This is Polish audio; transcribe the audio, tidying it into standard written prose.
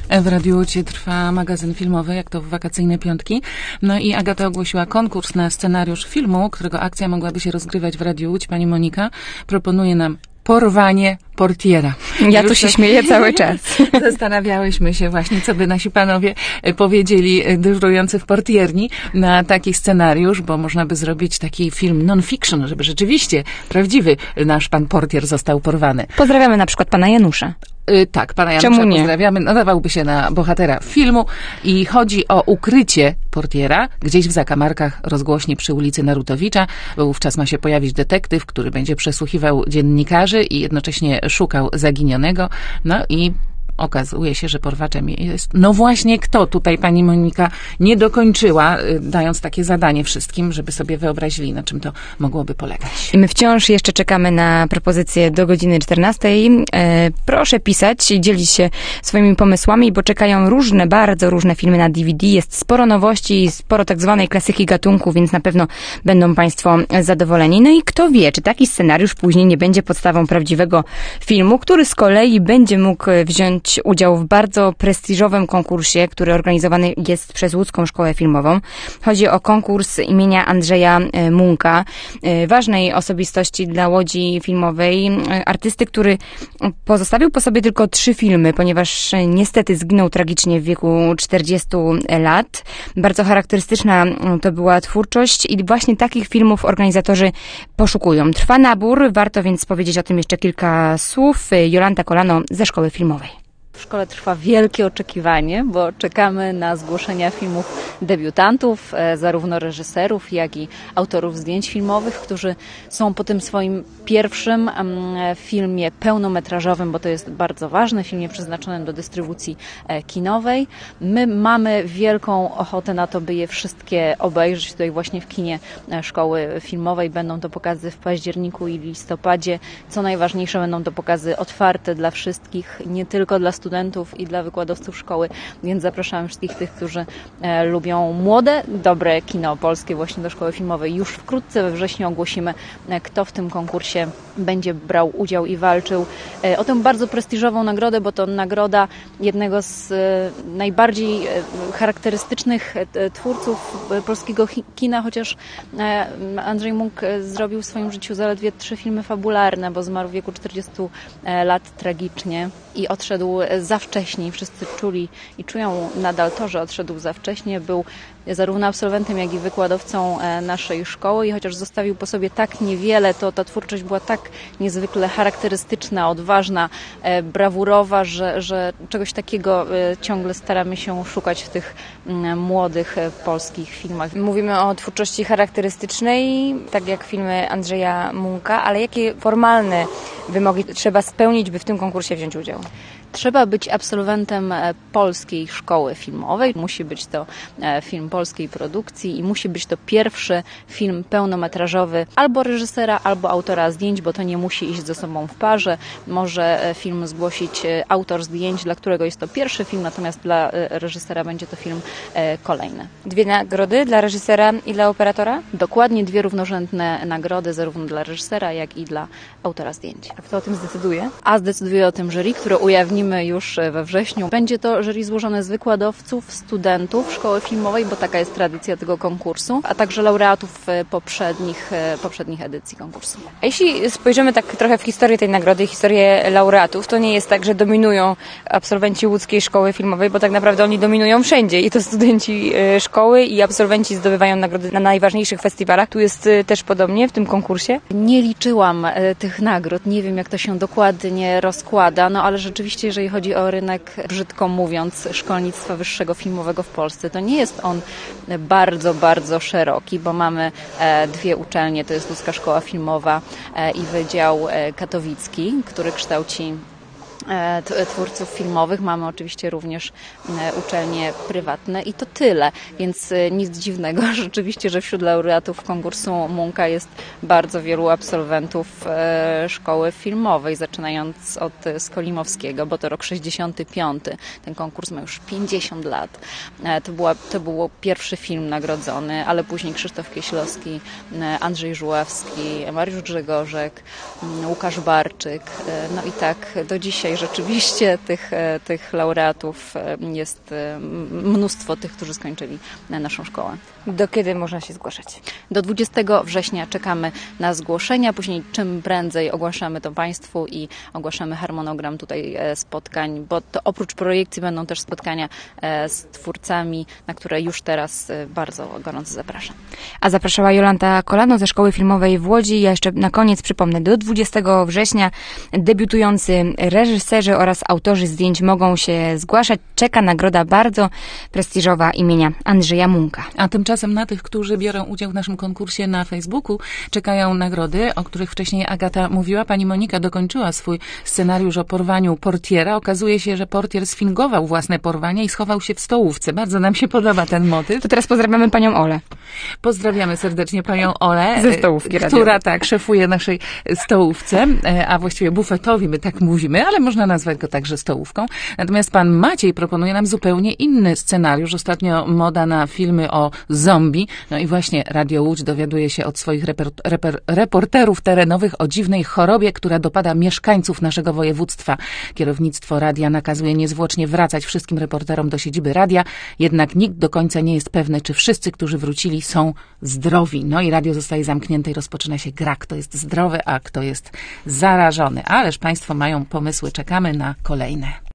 W Radiu Łódź trwa magazyn filmowy, jak to w wakacyjne piątki. No i Agata ogłosiła konkurs na scenariusz filmu, którego akcja mogłaby się rozgrywać w Radiu Łódź. Pani Monika proponuje nam porwanie portiera. Ja tu się śmieję cały czas. Zastanawiałyśmy się właśnie, co by nasi panowie powiedzieli dyżurujący w portierni na taki scenariusz, bo można by zrobić taki film non-fiction, żeby rzeczywiście prawdziwy nasz pan portier został porwany. Pozdrawiamy na przykład pana Janusza. Tak, pana Janusza pozdrawiamy. Nadawałby się na bohatera filmu i chodzi o ukrycie portiera gdzieś w zakamarkach rozgłośni przy ulicy Narutowicza, bo wówczas ma się pojawić detektyw, który będzie przesłuchiwał dziennikarzy i jednocześnie szukał zaginionego. No i okazuje się, że porwaczem jest, no właśnie kto? Tutaj pani Monika nie dokończyła, dając takie zadanie wszystkim, żeby sobie wyobrazili, na czym to mogłoby polegać. I my wciąż jeszcze czekamy na propozycje do godziny 14. Proszę pisać i dzielić się swoimi pomysłami, bo czekają różne, bardzo różne filmy na DVD. Jest sporo nowości, sporo tak zwanej klasyki gatunku, więc na pewno będą państwo zadowoleni. No i kto wie, czy taki scenariusz później nie będzie podstawą prawdziwego filmu, który z kolei będzie mógł wziąć udział w bardzo prestiżowym konkursie, który organizowany jest przez Łódzką Szkołę Filmową. Chodzi o konkurs imienia Andrzeja Munka, ważnej osobistości dla Łodzi filmowej, artysty, który pozostawił po sobie tylko 3 filmy, ponieważ niestety zginął tragicznie w wieku 40 lat. Bardzo charakterystyczna to była twórczość i właśnie takich filmów organizatorzy poszukują. Trwa nabór, warto więc powiedzieć o tym jeszcze kilka słów. Jolanta Kolano ze Szkoły Filmowej. W szkole trwa wielkie oczekiwanie, bo czekamy na zgłoszenia filmów debiutantów, zarówno reżyserów, jak i autorów zdjęć filmowych, którzy są po tym swoim pierwszym filmie pełnometrażowym, bo to jest bardzo ważne, filmie przeznaczonym do dystrybucji kinowej. My mamy wielką ochotę na to, by je wszystkie obejrzeć. Tutaj właśnie w kinie Szkoły Filmowej będą to pokazy w październiku i listopadzie. Co najważniejsze, będą to pokazy otwarte dla wszystkich, nie tylko dla studentów i dla wykładowców szkoły, więc zapraszamy wszystkich tych, którzy lubią młode, dobre kino polskie właśnie do Szkoły Filmowej. Już wkrótce we wrześniu ogłosimy, kto w tym konkursie będzie brał udział i walczył o tę bardzo prestiżową nagrodę, bo to nagroda jednego z najbardziej charakterystycznych twórców polskiego kina, chociaż Andrzej Munk zrobił w swoim życiu zaledwie 3 filmy fabularne, bo zmarł w wieku 40 lat tragicznie i odszedł za wcześnie. Wszyscy czuli i czują nadal to, że odszedł za wcześnie. Był zarówno absolwentem, jak i wykładowcą naszej szkoły i chociaż zostawił po sobie tak niewiele, to ta twórczość była tak niezwykle charakterystyczna, odważna, brawurowa, że czegoś takiego ciągle staramy się szukać w tych młodych polskich filmach. Mówimy o twórczości charakterystycznej, tak jak filmy Andrzeja Munka, ale jakie formalne wymogi trzeba spełnić, by w tym konkursie wziąć udział? Trzeba być absolwentem polskiej szkoły filmowej. Musi być to film polskiej produkcji i musi być to pierwszy film pełnometrażowy albo reżysera, albo autora zdjęć, bo to nie musi iść ze sobą w parze. Może film zgłosić autor zdjęć, dla którego jest to pierwszy film, natomiast dla reżysera będzie to film kolejny. 2 nagrody dla reżysera i dla operatora? Dokładnie 2 równorzędne nagrody, zarówno dla reżysera, jak i dla autora zdjęć. A kto o tym zdecyduje? A zdecyduje o tym jury, które ujawnimy już we wrześniu. Będzie to jury złożone z wykładowców, studentów Szkoły Filmowej, bo taka jest tradycja tego konkursu, a także laureatów poprzednich edycji konkursu. A jeśli spojrzymy tak trochę w historię tej nagrody, historię laureatów, to nie jest tak, że dominują absolwenci Łódzkiej Szkoły Filmowej, bo tak naprawdę oni dominują wszędzie i to studenci szkoły i absolwenci zdobywają nagrody na najważniejszych festiwalach. Tu jest też podobnie w tym konkursie? Nie liczyłam tych nagród, nie wiem jak to się dokładnie rozkłada, no ale rzeczywiście jeżeli chodzi o rynek, brzydko mówiąc, szkolnictwa wyższego filmowego w Polsce, to nie jest on bardzo, bardzo szeroki, bo mamy 2 uczelnie, to jest Łódzka Szkoła Filmowa i Wydział Katowicki, który kształci twórców filmowych. Mamy oczywiście również uczelnie prywatne i to tyle, więc nic dziwnego rzeczywiście, że wśród laureatów konkursu Munka jest bardzo wielu absolwentów szkoły filmowej, zaczynając od Skolimowskiego, bo to rok 65. Ten konkurs ma już 50 lat. To był pierwszy film nagrodzony, ale później Krzysztof Kieślowski, Andrzej Żuławski, Mariusz Grzegorzek, Łukasz Barczyk, no i tak do dzisiaj dzisiaj rzeczywiście tych laureatów jest mnóstwo tych, którzy skończyli naszą szkołę. Do kiedy można się zgłaszać? Do 20 września czekamy na zgłoszenia, później czym prędzej ogłaszamy to Państwu i ogłaszamy harmonogram tutaj spotkań, bo to oprócz projekcji będą też spotkania z twórcami, na które już teraz bardzo gorąco zapraszam. A zapraszała Jolanta Kolano ze Szkoły Filmowej w Łodzi. Ja jeszcze na koniec przypomnę, do 20 września debiutujący reżyserzy oraz autorzy zdjęć mogą się zgłaszać. Czeka nagroda bardzo prestiżowa imienia Andrzeja Munka. A tymczasem na tych, którzy biorą udział w naszym konkursie na Facebooku, czekają nagrody, o których wcześniej Agata mówiła. Pani Monika dokończyła swój scenariusz o porwaniu portiera. Okazuje się, że portier sfingował własne porwanie i schował się w stołówce. Bardzo nam się podoba ten motyw. To teraz pozdrawiamy panią Olę. Pozdrawiamy serdecznie panią Olę, ze stołówki która tak szefuje naszej stołówce, a właściwie bufetowi, my tak mówimy, ale można nazwać go także stołówką. Natomiast pan Maciej proponuje nam zupełnie inny scenariusz. Ostatnio moda na filmy o zombie. No i właśnie Radio Łódź dowiaduje się od swoich reporterów terenowych o dziwnej chorobie, która dopada mieszkańców naszego województwa. Kierownictwo radia nakazuje niezwłocznie wracać wszystkim reporterom do siedziby radia, jednak nikt do końca nie jest pewny, czy wszyscy, którzy wrócili, są zdrowi. No i radio zostaje zamknięte i rozpoczyna się gra, kto jest zdrowy, a kto jest zarażony. Ależ państwo mają pomysły, czekamy na kolejne.